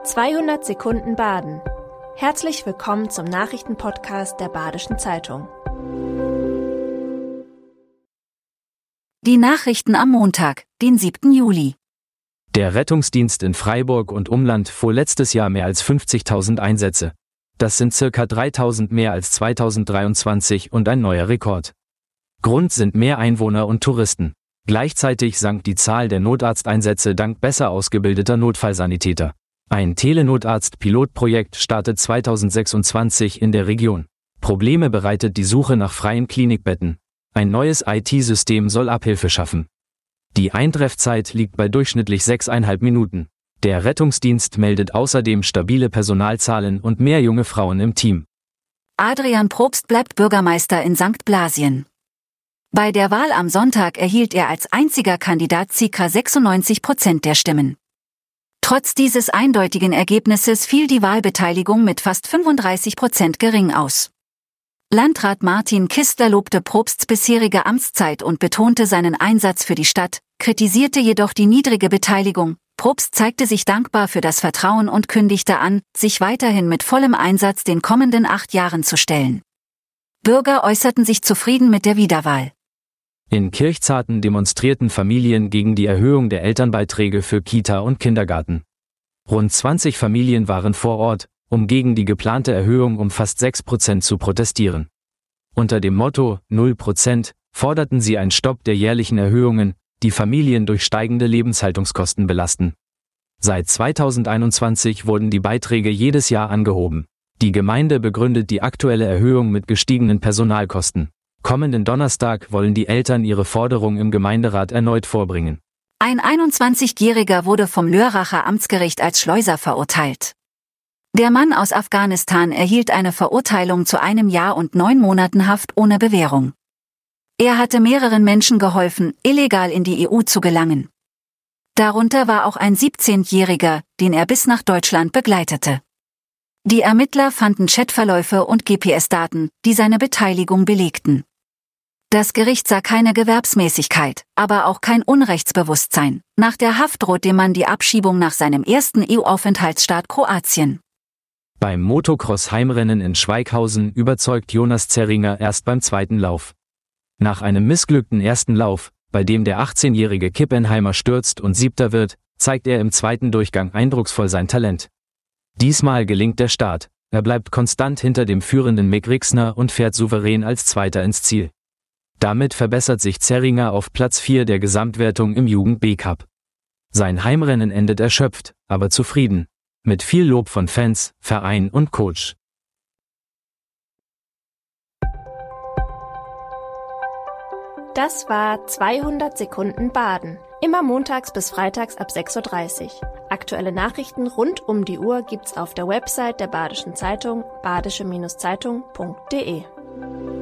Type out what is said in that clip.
200 Sekunden Baden. Herzlich willkommen zum Nachrichtenpodcast der Badischen Zeitung. Die Nachrichten am Montag, den 7. Juli. Der Rettungsdienst in Freiburg und Umland fuhr letztes Jahr mehr als 50.000 Einsätze. Das sind circa 3.000 mehr als 2023 und ein neuer Rekord. Grund sind mehr Einwohner und Touristen. Gleichzeitig sank die Zahl der Notarzteinsätze dank besser ausgebildeter Notfallsanitäter. Ein Telenotarzt-Pilotprojekt startet 2026 in der Region. Probleme bereitet die Suche nach freien Klinikbetten. Ein neues IT-System soll Abhilfe schaffen. Die Eintreffzeit liegt bei durchschnittlich 6,5 Minuten. Der Rettungsdienst meldet außerdem stabile Personalzahlen und mehr junge Frauen im Team. Adrian Probst bleibt Bürgermeister in St. Blasien. Bei der Wahl am Sonntag erhielt er als einziger Kandidat ca. 96% der Stimmen. Trotz dieses eindeutigen Ergebnisses fiel die Wahlbeteiligung mit fast 35% gering aus. Landrat Martin Kistler lobte Probsts bisherige Amtszeit und betonte seinen Einsatz für die Stadt, kritisierte jedoch die niedrige Beteiligung. Probst zeigte sich dankbar für das Vertrauen und kündigte an, sich weiterhin mit vollem Einsatz den kommenden 8 Jahren zu stellen. Bürger äußerten sich zufrieden mit der Wiederwahl. In Kirchzarten demonstrierten Familien gegen die Erhöhung der Elternbeiträge für Kita und Kindergarten. Rund 20 Familien waren vor Ort, um gegen die geplante Erhöhung um fast 6% zu protestieren. Unter dem Motto 0% forderten sie einen Stopp der jährlichen Erhöhungen, die Familien durch steigende Lebenshaltungskosten belasten. Seit 2021 wurden die Beiträge jedes Jahr angehoben. Die Gemeinde begründet die aktuelle Erhöhung mit gestiegenen Personalkosten. Kommenden Donnerstag wollen die Eltern ihre Forderung im Gemeinderat erneut vorbringen. Ein 21-Jähriger wurde vom Lörracher Amtsgericht als Schleuser verurteilt. Der Mann aus Afghanistan erhielt eine Verurteilung zu 1 Jahr und 9 Monaten Haft ohne Bewährung. Er hatte mehreren Menschen geholfen, illegal in die EU zu gelangen. Darunter war auch ein 17-Jähriger, den er bis nach Deutschland begleitete. Die Ermittler fanden Chatverläufe und GPS-Daten, die seine Beteiligung belegten. Das Gericht sah keine Gewerbsmäßigkeit, aber auch kein Unrechtsbewusstsein. Nach der Haft droht dem Mann die Abschiebung nach seinem ersten EU-Aufenthaltsstaat Kroatien. Beim Motocross-Heimrennen in Schweighausen überzeugt Jonas Zerringer erst beim zweiten Lauf. Nach einem missglückten ersten Lauf, bei dem der 18-jährige Kippenheimer stürzt und 7. wird, zeigt er im zweiten Durchgang eindrucksvoll sein Talent. Diesmal gelingt der Start, er bleibt konstant hinter dem führenden Mick Rixner und fährt souverän als Zweiter ins Ziel. Damit verbessert sich Zerringer auf Platz 4 der Gesamtwertung im Jugend-B-Cup. Sein Heimrennen endet erschöpft, aber zufrieden. Mit viel Lob von Fans, Verein und Coach. Das war 200 Sekunden Baden. Immer montags bis freitags ab 6:30 Uhr. Aktuelle Nachrichten rund um die Uhr gibt's auf der Website der Badischen Zeitung, badische-zeitung.de.